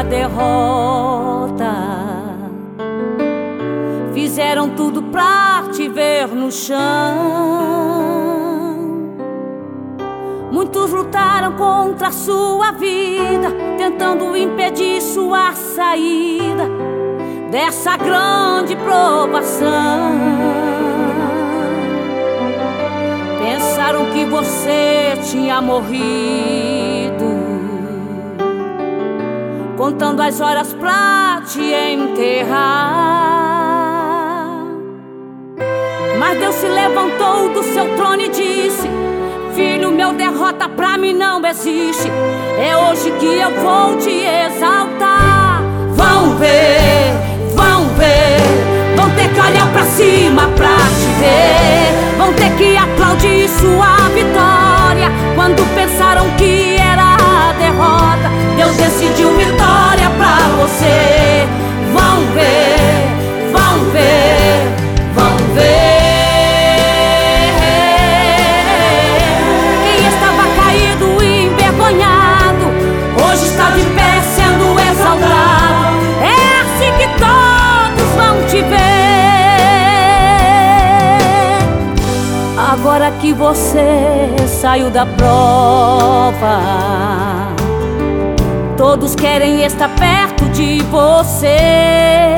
a derrota. Fizeram tudo pra te ver no chão. Muitos lutaram contra a sua vida, tentando impedir sua saída dessa grande provação. Pensaram que você tinha morrido, contando as horas pra te enterrar. Mas Deus se levantou do seu trono e disse: filho meu, derrota pra mim não existe. É hoje que eu vou te exaltar. Vão ver, vão ver, vão ter que olhar pra cima pra te ver. Vão ter que aplaudir sua vitória. Quando pensaram que era a derrota, Deus decidiu vitória pra você. Vão ver, vão ver, vão ver. Quem estava caído e envergonhado, hoje está de pé sendo exaltado. É assim que todos vão te ver. Agora que você saiu da prova, todos querem estar perto de você,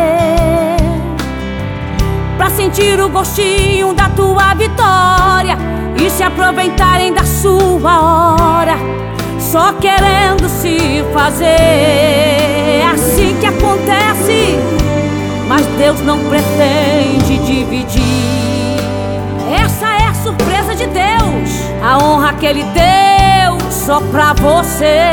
pra sentir o gostinho da tua vitória e se aproveitarem da sua hora, só querendo se fazer. É assim que acontece, mas Deus não pretende dividir. Essa é a surpresa de Deus, a honra que Ele deu só pra você.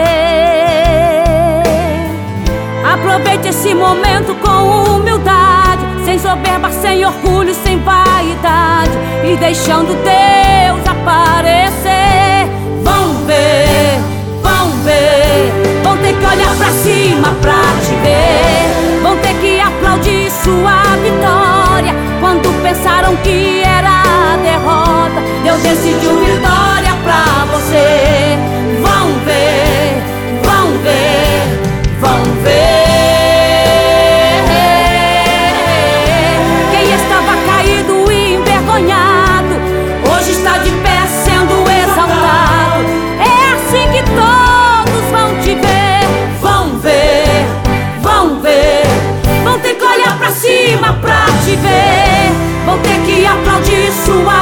Aproveite esse momento com humildade, sem soberba, sem orgulho, sem vaidade, e deixando Deus aparecer. Vão ver, vão ver, vão ter que olhar pra cima pra te ver. Vão ter que aplaudir sua vitória. Quando pensaram que era a derrota, Deus decidiu vitória pra você. Vão ver, vão ver, vão ver. Quem estava caído e envergonhado, hoje está de pé sendo exaltado. É assim que todos vão te ver. Vão ver, vão ver, vão ter que olhar pra cima pra te ver. Vão ter que aplaudir sua